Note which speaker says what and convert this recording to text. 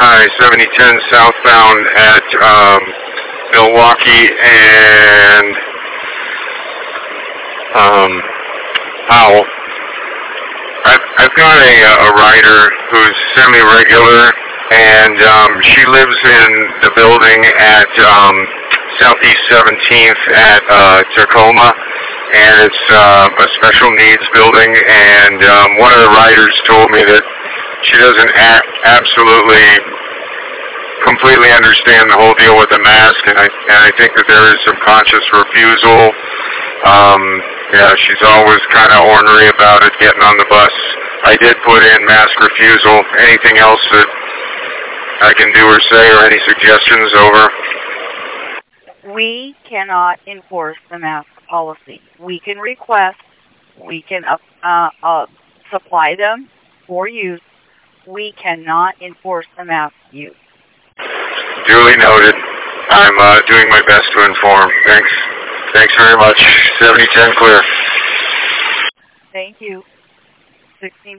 Speaker 1: Hi, 7010 southbound at Milwaukee and Powell. I've got a rider who's semi-regular, and she lives in the building at Southeast 17th at Tacoma, and it's a special needs building, and one of the riders told me that she doesn't absolutely completely understand the whole deal with the mask, and I think that there is some conscious refusal. Yeah, she's always kind of ornery about it, getting on the bus. I did put in mask refusal. Anything else that I can do or say, or any suggestions? Over.
Speaker 2: We cannot enforce the mask policy. We can request, we can supply them for use. We cannot enforce the mask use.
Speaker 1: Duly noted. I'm doing my best to inform. Thanks. Thanks very much. 7010 clear.
Speaker 2: Thank you. 16